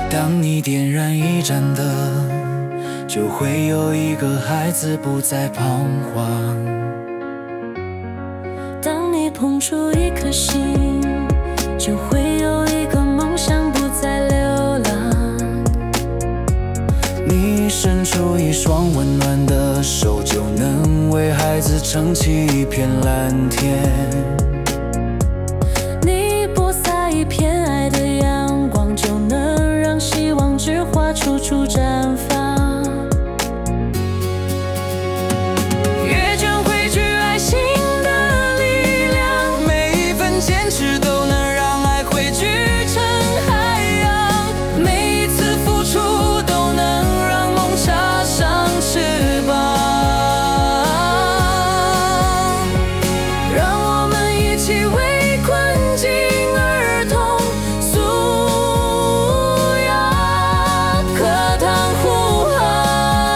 当你点燃一盏灯，就会有一个孩子不再彷徨。 当你捧出一颗心，就会有一个梦想不再流浪。 你伸出一双温暖的手，就能为孩子撑起一片蓝天。 你播撒一片爱的阳光，就能让希望之花处处绽放。 阅卷汇聚爱心的力量，每一份坚持都能让爱汇聚成海洋，每一次付出都能让梦插上翅膀。让我们一起为困境儿童素养课堂护航。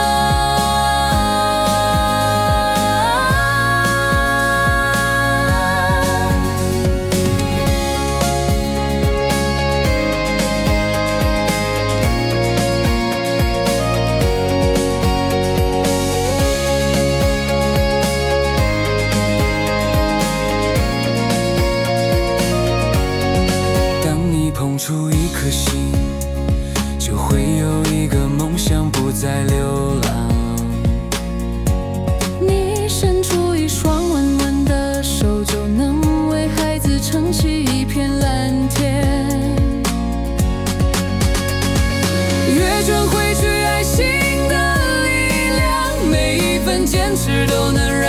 当你捧出一颗心，就会有一个梦想不再流浪。 你伸出一双温暖的手，就能为孩子撑起一片蓝天。 阅卷汇聚爱心的力量，每一份坚持都能